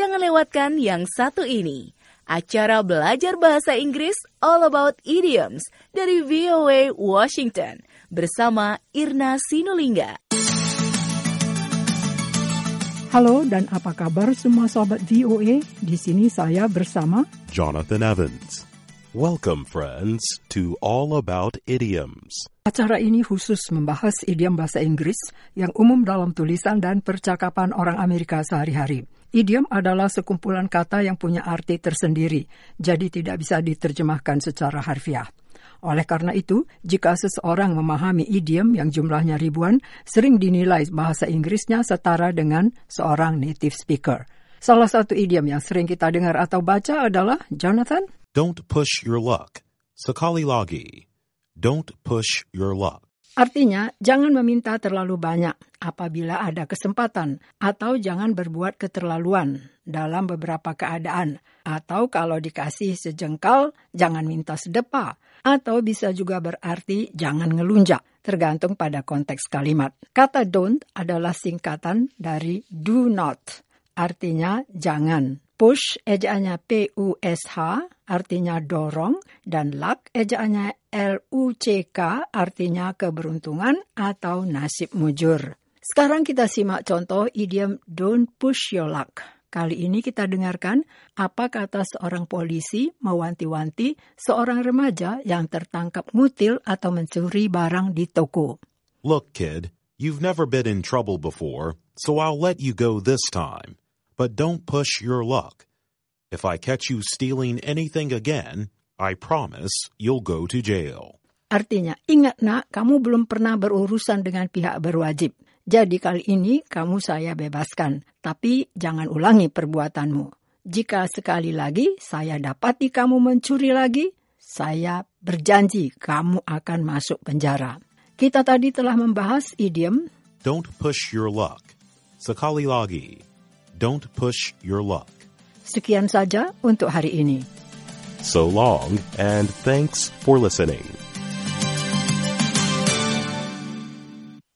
jangan lewatkan yang satu ini. Acara belajar bahasa Inggris All About Idioms dari VOA Washington bersama Irna Sinulinga. Halo dan apa kabar semua sobat VOA? Di sini saya bersama Jonathan Evans. Welcome friends to All About Idioms. Acara ini khusus membahas idiom bahasa Inggris yang umum dalam tulisan dan percakapan orang Amerika sehari-hari. Idiom adalah sekumpulan kata yang punya arti tersendiri, jadi tidak bisa diterjemahkan secara harfiah. Oleh karena itu, jika seseorang memahami idiom yang jumlahnya ribuan, sering dinilai bahasa Inggrisnya setara dengan seorang native speaker. Salah satu idiom yang sering kita dengar atau baca adalah, Jonathan? Don't push your luck. Sekali lagi. Don't push your luck. Artinya, jangan meminta terlalu banyak apabila ada kesempatan, atau jangan berbuat keterlaluan dalam beberapa keadaan, atau kalau dikasih sejengkal, jangan minta sedepa, atau bisa juga berarti jangan ngelunjak, tergantung pada konteks kalimat. Kata don't adalah singkatan dari do not, artinya jangan. Push ejaannya P-U-S-H, artinya dorong, dan luck ejaannya L-U-C-K, artinya keberuntungan atau nasib mujur. Sekarang kita simak contoh idiom don't push your luck. Kali ini kita dengarkan apa kata seorang polisi mewanti-wanti seorang remaja yang tertangkap ngutil atau mencuri barang di toko. Look, kid, you've never been in trouble before, so I'll let you go this time. But don't push your luck. If I catch you stealing anything again, I promise you'll go to jail. Artinya, ingat nak, kamu belum pernah berurusan dengan pihak berwajib. Jadi kali ini kamu saya bebaskan, tapi jangan ulangi perbuatanmu. Jika sekali lagi saya dapati kamu mencuri lagi, saya berjanji kamu akan masuk penjara. Kita tadi telah membahas idiom Don't push your luck. Sekali lagi. Don't push your luck. Sekian saja untuk hari ini. So long, and thanks for listening.